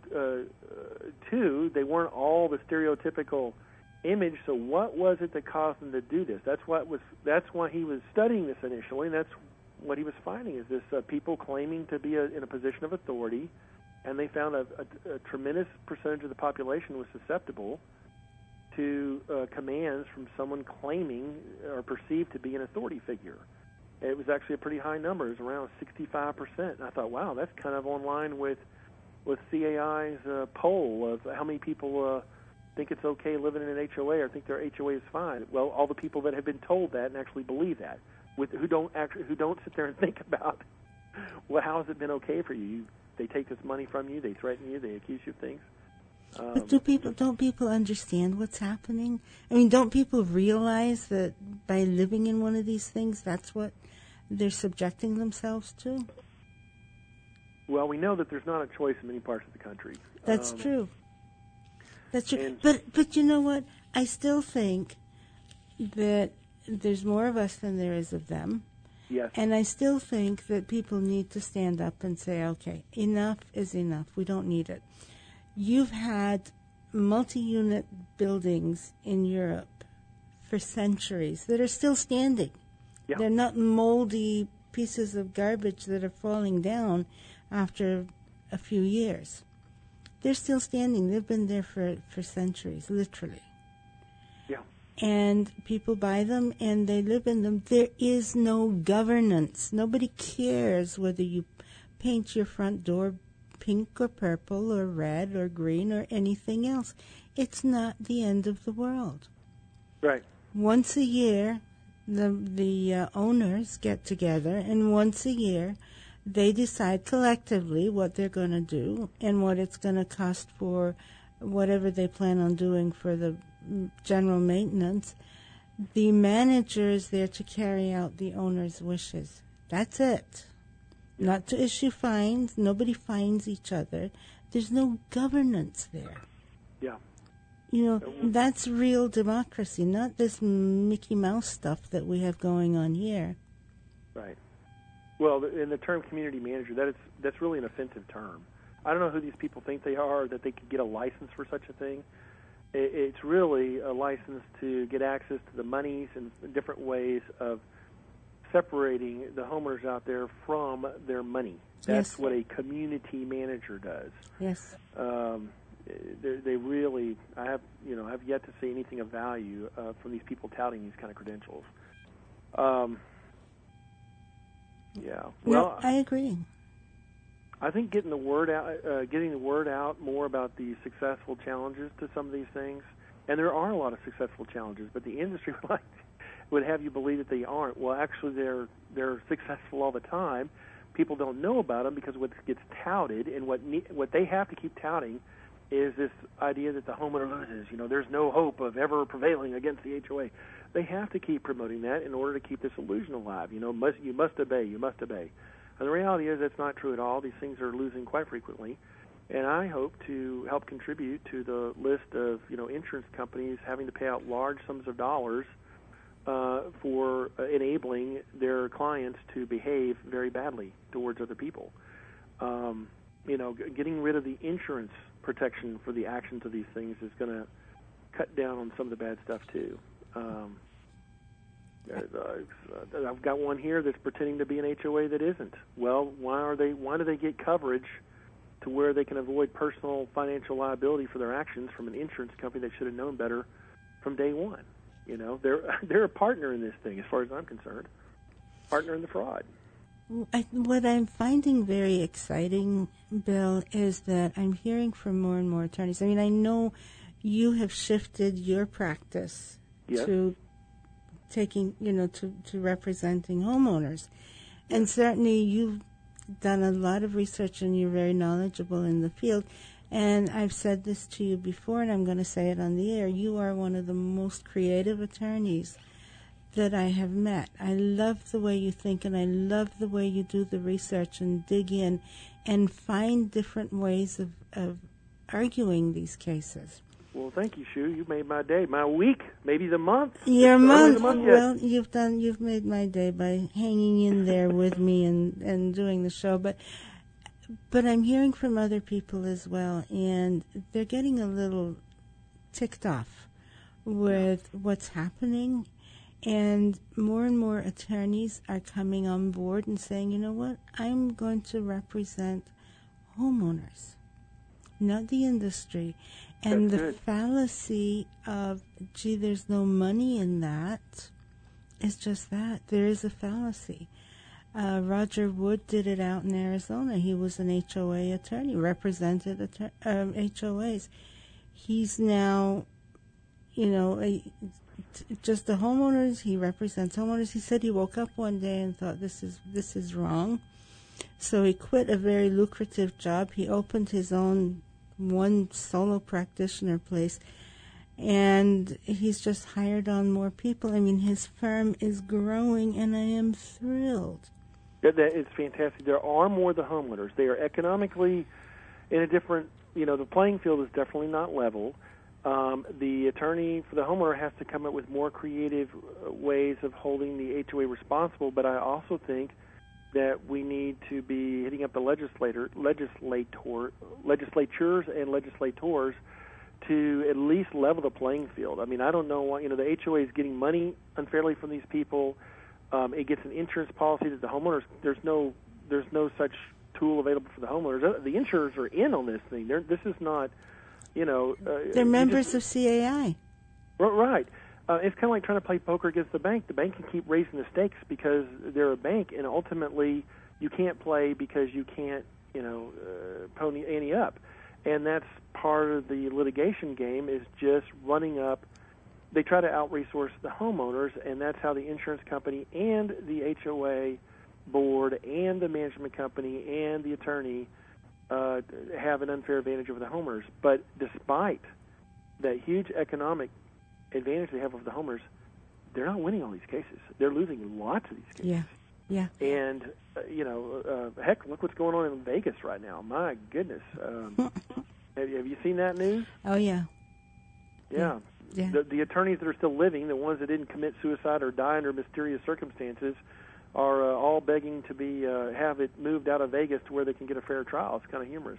too. They weren't all the stereotypical image. So what was it that caused them to do this? That's why he was studying this initially, and that's what he was finding is this people claiming to be in a position of authority, and they found a tremendous percentage of the population was susceptible to commands from someone claiming or perceived to be an authority figure. It was actually a pretty high number. It was around 65%. And I thought, wow, that's kind of on line with CAI's poll of how many people think it's okay living in an HOA or think their HOA is fine. Well, all the people that have been told that and actually believe that, who don't sit there and think about, well, how has it been okay for you? They take this money from you, they threaten you, they accuse you of things. But don't people understand what's happening? I mean, don't people realize that by living in one of these things, that's what they're subjecting themselves to? Well, we know that there's not a choice in many parts of the country. That's true. That's true. But you know what? I still think that there's more of us than there is of them. Yes. And I still think that people need to stand up and say, okay, enough is enough. We don't need it. You've had multi-unit buildings in Europe for centuries that are still standing. Yeah. They're not moldy pieces of garbage that are falling down after a few years. They're still standing. They've been there for centuries, literally. Yeah. And people buy them and they live in them. There is no governance. Nobody cares whether you paint your front door pink or purple or red or green or anything else. It's not the end of the world. Right. Once a year, the owners get together, and once a year, they decide collectively what they're going to do and what it's going to cost for whatever they plan on doing for the general maintenance. The manager is there to carry out the owner's wishes. That's it. Not to issue fines. Nobody fines each other. There's no governance there. Yeah. That's real democracy, not this Mickey Mouse stuff that we have going on here. Right. Well, in the term community manager, that's really an offensive term. I don't know who these people think they are, that they could get a license for such a thing. It's really a license to get access to the monies and different ways of separating the homeowners out there from their money. That's what a community manager does. Yes. They really, I've yet to see anything of value from these people touting these kind of credentials. Yeah. Well, I agree. I think getting the word out more about the successful challenges to some of these things, and there are a lot of successful challenges, but the industry would have you believe that they aren't. Well, actually, they're successful all the time. People don't know about them because what gets touted and what they have to keep touting is this idea that the homeowner loses. There's no hope of ever prevailing against the HOA. They have to keep promoting that in order to keep this illusion alive. You must obey. You must obey. And the reality is that's not true at all. These things are losing quite frequently. And I hope to help contribute to the list of insurance companies having to pay out large sums of dollars for enabling their clients to behave very badly towards other people. Getting rid of the insurance protection for the actions of these things is going to cut down on some of the bad stuff too. I've got one here that's pretending to be an HOA that isn't. Well, why do they get coverage to where they can avoid personal financial liability for their actions from an insurance company that should have known better from day one? They're a partner in this thing, as far as I'm concerned. Partner in the fraud. What I'm finding very exciting, Bill, is that I'm hearing from more and more attorneys. I mean, I know you have shifted your practice to taking, to representing homeowners. And certainly you've done a lot of research and you're very knowledgeable in the field. And I've said this to you before, and I'm going to say it on the air. You are one of the most creative attorneys that I have met. I love the way you think, and I love the way you do the research and dig in and find different ways of arguing these cases. Well, thank you, Shu. You made my day, my week, maybe the month. Your month. Well, yet. you've made my day by hanging in there with me and doing the show. But I'm hearing from other people as well, and they're getting a little ticked off with what's happening. And more attorneys are coming on board and saying, you know what, I'm going to represent homeowners, not the industry. And That's the good. fallacy of, gee, there's no money in that is just that. There is a fallacy. Roger Wood did it out in Arizona. He was an HOA attorney, represented HOAs. He's now, just the homeowners. He represents homeowners. He said he woke up one day and thought, this is wrong. So he quit a very lucrative job. He opened his own one solo practitioner place, and he's just hired on more people. I mean, his firm is growing, and I am thrilled. It's fantastic. There are more of the homeowners. They are economically in a different, the playing field is definitely not level. The attorney for the homeowner has to come up with more creative ways of holding the HOA responsible, but I also think that we need to be hitting up the legislatures and legislators to at least level the playing field. I mean, I don't know why, the HOA is getting money unfairly from these people. It gets an insurance policy that the homeowners, there's no such tool available for the homeowners. The insurers are in on this thing. This is not, they're members of CAI. Right. It's kind of like trying to play poker against the bank. The bank can keep raising the stakes because they're a bank, and ultimately you can't play because you can't, pony ante up. And that's part of the litigation game, is just running up. They try to out-resource the homeowners, and that's how the insurance company and the HOA board and the management company and the attorney have an unfair advantage over the homeowners. But despite that huge economic advantage they have over the homeowners, they're not winning all these cases. They're losing lots of these cases. Yeah. And, heck, look what's going on in Vegas right now. My goodness. Have you seen that news? Oh, yeah. Yeah. The attorneys that are still living, the ones that didn't commit suicide or die under mysterious circumstances, are all begging to be have it moved out of Vegas to where they can get a fair trial. It's kind of humorous.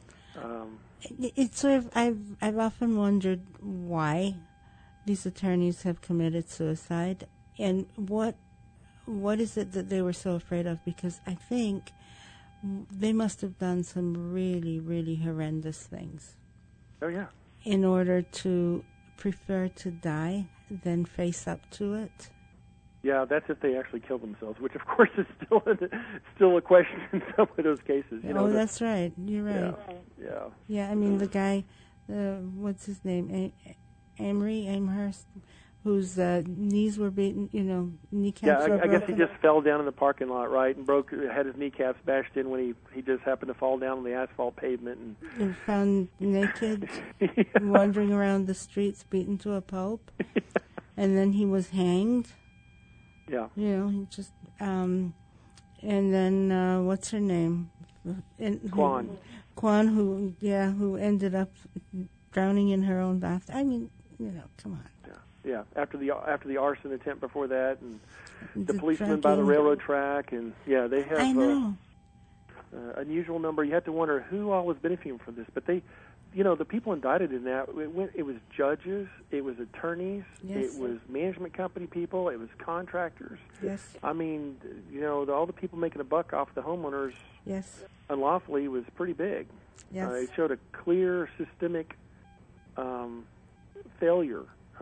It's sort of, I've often wondered why these attorneys have committed suicide, and what is it that they were so afraid of? Because I think they must have done some really, really horrendous things. Oh, yeah. In order to prefer to die than face up to it. Yeah, that's if they actually kill themselves, which of course is still a question in some of those cases. That's right. You're right. Yeah. Yeah, I mean, the guy, what's his name? Amherst, whose knees were beaten, kneecaps were broken. I guess he just fell down in the parking lot, right, and had his kneecaps bashed in when he just happened to fall down on the asphalt pavement. And found naked, wandering around the streets, beaten to a pulp. And then he was hanged. Yeah. He just, and then, what's her name? Kwan. Kwan, who ended up drowning in her own bath. I mean, come on. Yeah. After the arson attempt before that, and the policeman by the railroad track, and they have unusual number. You have to wonder who all was benefiting from this, but they, the people indicted in that, it was judges, it was attorneys, yes. It was management company people, it was contractors. Yes. I mean, all the people making a buck off the homeowners, yes, unlawfully was pretty big. Yes. It showed a clear systemic failure.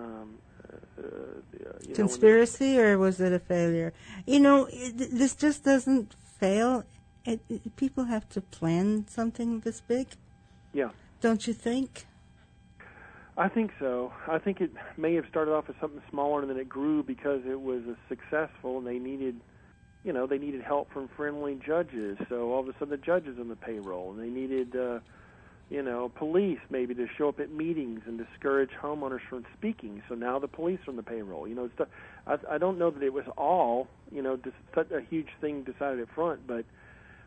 Conspiracy, or was it a failure? This just doesn't fail. People have to plan something this big. Yeah. Don't you think? I think so. I think it may have started off as something smaller, and then it grew because it was successful, and they needed help from friendly judges. So all of a sudden, the judges on the payroll, and they needed, police maybe to show up at meetings and discourage homeowners from speaking. So now the police are on the payroll. I don't know that it was all, just such a huge thing decided up front, but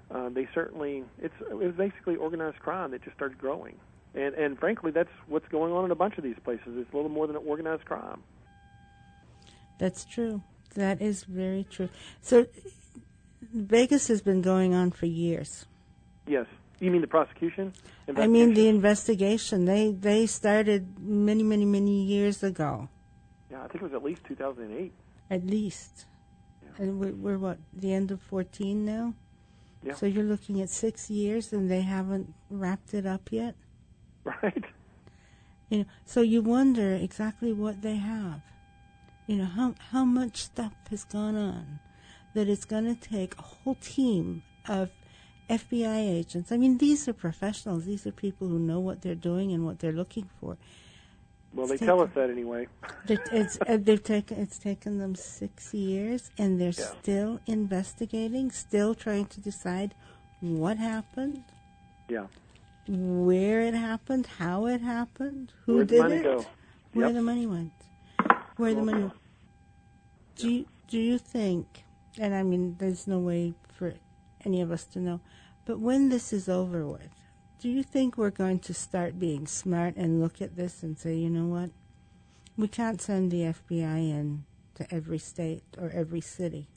they certainly it was basically organized crime that just started growing, and frankly, that's what's going on in a bunch of these places. It's a little more than an organized crime. That's true. That is very true. So Vegas has been going on for years. Yes. You mean the prosecution? I mean the investigation. They started many, many, many years ago. Yeah, I think it was at least 2008. At least. Yeah. And we're what, the end of 14 now? Yeah. So you're looking at 6 years and they haven't wrapped it up yet? Right. You know, so you wonder exactly what they have. You know, how much stuff has gone on that it's going to take a whole team of FBI agents. I mean, these are professionals. These are people who know what they're doing and what they're looking for. Well, they tell us that anyway. It's taken them 6 years, and they're still investigating, still trying to decide what happened. Yeah. Where it happened, how it happened, who Where'd did the money it, go? where the money went, where the money. Do you think? And I mean, there's no way for any of us to know, but when this is over with, do you think we're going to start being smart and look at this and say, you know what, we can't send the FBI in to every state or every city?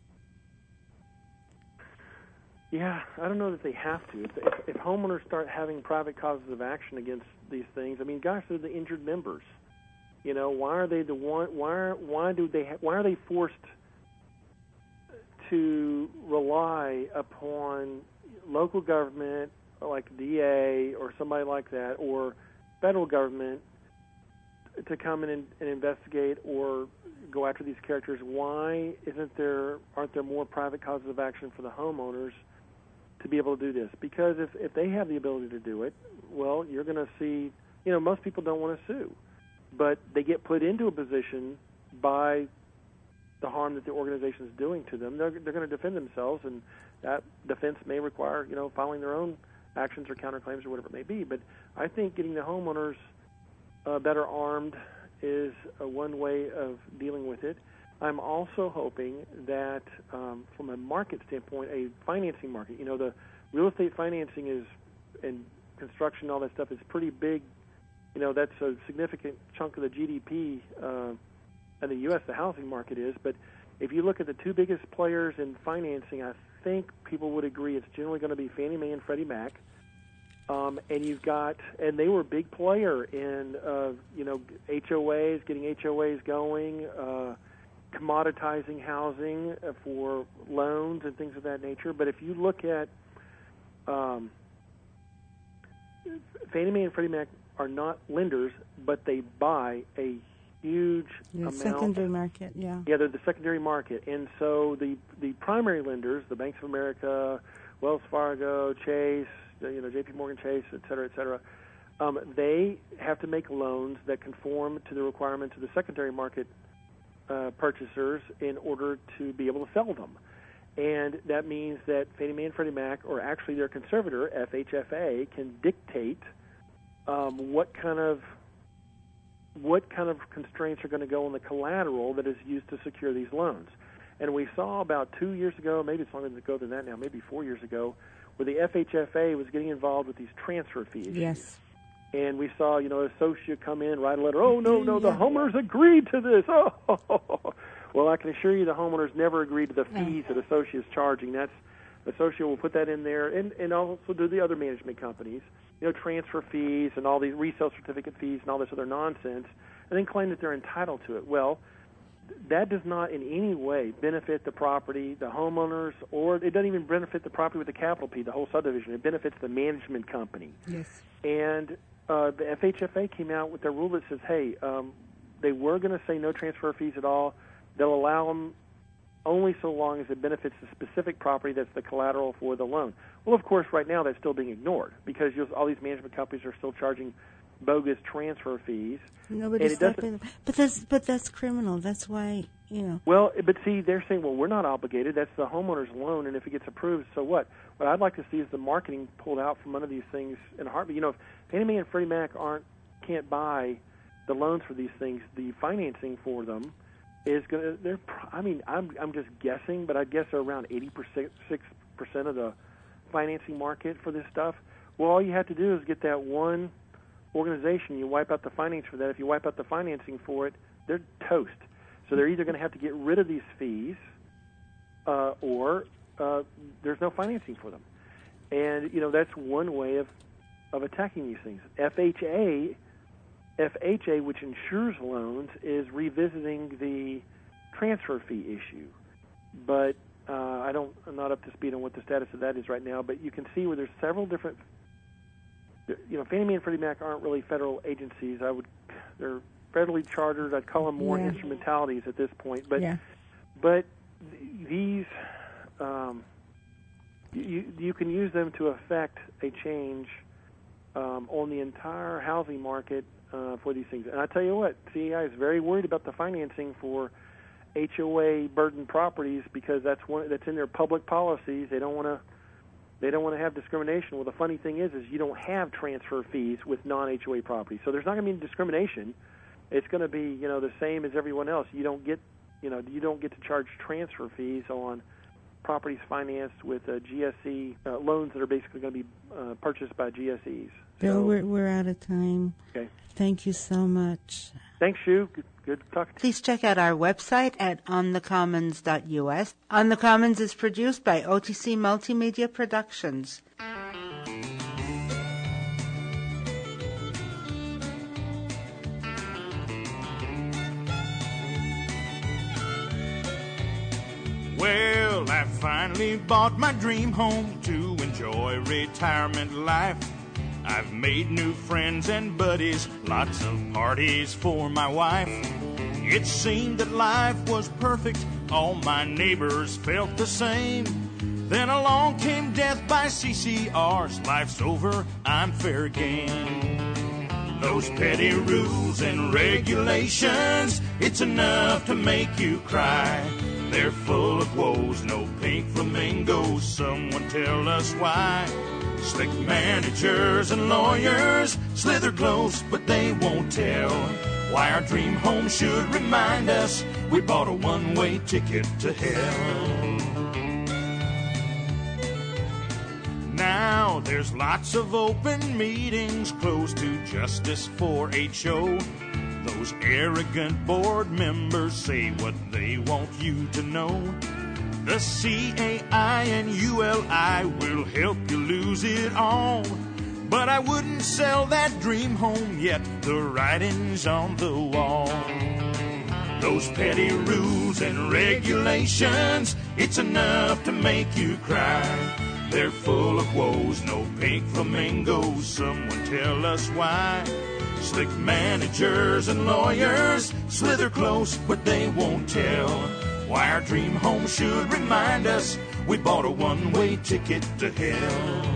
Yeah, I don't know that they have to. If homeowners start having private causes of action against these things, I mean, gosh, they're the injured members. You know, why are they the one? Why are they forced to rely upon local government, like DA or somebody like that, or federal government to come in and investigate or go after these characters? Why aren't there more private causes of action for the homeowners to be able to do this? Because if they have the ability to do it, well, you're going to see, you know, most people don't want to sue, but they get put into a position by the harm that the organization is doing to them. They're going to defend themselves, and that defense may require, you know, filing their own actions or counterclaims or whatever it may be. But I think getting the homeowners better armed is one way of dealing with it. I'm also hoping that from a market standpoint, a financing market, you know, the real estate financing is, and construction, all that stuff is pretty big. You know, that's a significant chunk of the GDP in the U.S., the housing market is. But if you look at the two biggest players in financing, I think people would agree it's generally going to be Fannie Mae and Freddie Mac. And they were a big player in, you know, HOAs, getting HOAs going, commoditizing housing for loans and things of that nature. But if you look at Fannie Mae and Freddie Mac are not lenders, but they buy a huge amount. Secondary market, yeah. Yeah, they're the secondary market. And so the primary lenders, the Banks of America, Wells Fargo, Chase, you know, J.P. Morgan Chase, et cetera, they have to make loans that conform to the requirements of the secondary market purchasers in order to be able to sell them. And that means that Fannie Mae and Freddie Mac, or actually their conservator, FHFA, can dictate what kind of constraints are going to go on the collateral that is used to secure these loans. And we saw about 2 years ago, maybe it's longer ago than that now, maybe 4 years ago, where the FHFA was getting involved with these transfer fees. Yes. And we saw, you know, Associa come in, write a letter, oh, no, the homeowners agreed to this. Oh, well, I can assure you the homeowners never agreed to the fees that Associa is charging. Associa will put that in there, and also do the other management companies, you know, transfer fees and all these resale certificate fees and all this other nonsense, and then claim that they're entitled to it. Well, that does not in any way benefit the property, the homeowners, or it doesn't even benefit the property with the capital P, the whole subdivision. It benefits the management company. Yes. And the FHFA came out with their rule that says, hey, they were going to say no transfer fees at all. They'll allow them only so long as it benefits the specific property that's the collateral for the loan. Well, of course, right now that's still being ignored because all these management companies are still charging bogus transfer fees. Nobody's stopping them. But that's criminal. That's why, you know. Well, but see, they're saying, well, we're not obligated. That's the homeowner's loan, and if it gets approved, so what? What I'd like to see is the marketing pulled out from under these things in a heartbeat. You know, if Fannie Mae and Freddie Mac can't buy the loans for these things, the financing for them is going to. I'm just guessing, but I guess they're around 86% of the financing market for this stuff. Well, all you have to do is get that one organization. You wipe out the finance for that. If you wipe out the financing for it, they're toast. So they're either going to have to get rid of these fees, or there's no financing for them. And that's one way of attacking these things. FHA, which insures loans, is revisiting the transfer fee issue, but I'm not up to speed on what the status of that is right now. But you can see where there's several different. Fannie Mae and Freddie Mac aren't really federal agencies. They're federally chartered. I'd call them more instrumentalities at this point. But these you can use them to affect a change on the entire housing market for these things. And I tell you what, CEI is very worried about the financing for HOA burdened properties because that's in their public policies. They don't want to have discrimination. Well, the funny thing is you don't have transfer fees with non-HOA properties, so there's not going to be any discrimination. It's going to be the same as everyone else. You don't get to charge transfer fees on properties financed with GSE loans that are basically going to be purchased by GSEs. Bill, we're out of time. Okay. Thank you so much. Thanks, Shu. Good talking to you. Please check out our website at onthecommons.us. On the Commons is produced by OTC Multimedia Productions. Well, I finally bought my dream home to enjoy retirement life. I've made new friends and buddies, lots of parties for my wife. It seemed that life was perfect, all my neighbors felt the same. Then along came death by CCRs, life's over, I'm fair game. Those petty rules and regulations, it's enough to make you cry. They're full of woes, no pink flamingos, someone tell us why. Slick managers and lawyers slither close, but they won't tell why our dream home should remind us we bought a one-way ticket to hell. Now there's lots of open meetings closed to justice for HO. Those arrogant board members say what they want you to know. The CAI and ULI will help you lose it all. But I wouldn't sell that dream home yet, the writing's on the wall. Those petty rules and regulations, it's enough to make you cry. They're full of woes, no pink flamingos, someone tell us why. Slick managers and lawyers slither close, but they won't tell why our dream home should remind us we bought a one-way ticket to hell.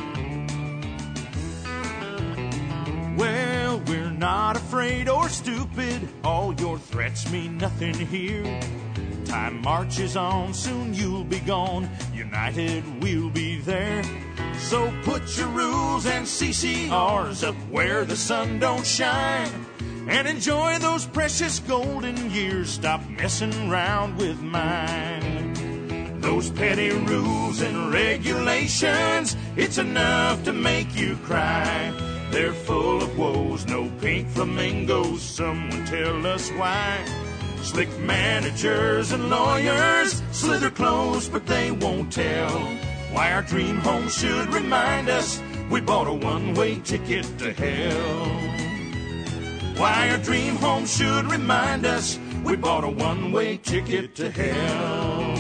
Well, we're not afraid or stupid, all your threats mean nothing here. Time marches on, soon you'll be gone, united we'll be there. So put your rules and CCRs up where the sun don't shine, and enjoy those precious golden years, stop messing around with mine. Those petty rules and regulations, it's enough to make you cry. They're full of woes, no pink flamingos, someone tell us why. Slick managers and lawyers slither close, but they won't tell why our dream home should remind us we bought a one-way ticket to hell. Why our dream home should remind us we bought a one-way ticket to hell.